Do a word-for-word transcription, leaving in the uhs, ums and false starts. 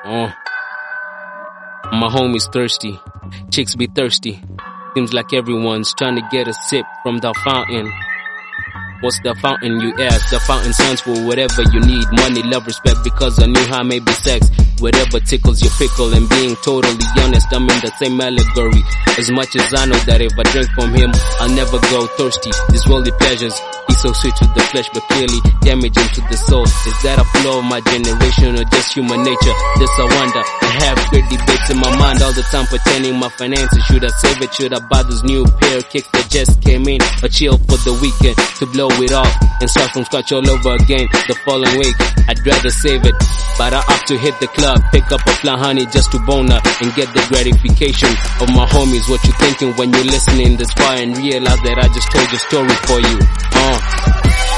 Oh, my homies thirsty, chicks be thirsty. Seems like everyone's trying to get a sip from the fountain. What's the fountain, you ask? The fountain stands for whatever you need. Money, love, respect, because I knew how maybe sex. Whatever tickles your pickle, and being totally honest, I'm in the same allegory. As much as I know that if I drink from him, I'll never go thirsty. These worldly pleasures, he's so sweet to the flesh, but clearly damaging to the soul. Is that a flaw of my generation or just human nature? This I wonder. I have great debates in my mind all the time pertaining my finances. Should I save it? Should I buy this new pair of kicks that just came in? Or chill for the weekend to blow it off and start from scratch all over again the following week? I'd rather save it, but I opt to hit the club, pick up a fly honey just to bone her and get the gratification of my homies. What you thinking when you're listening this far and realize that I just told your story for you? Uh.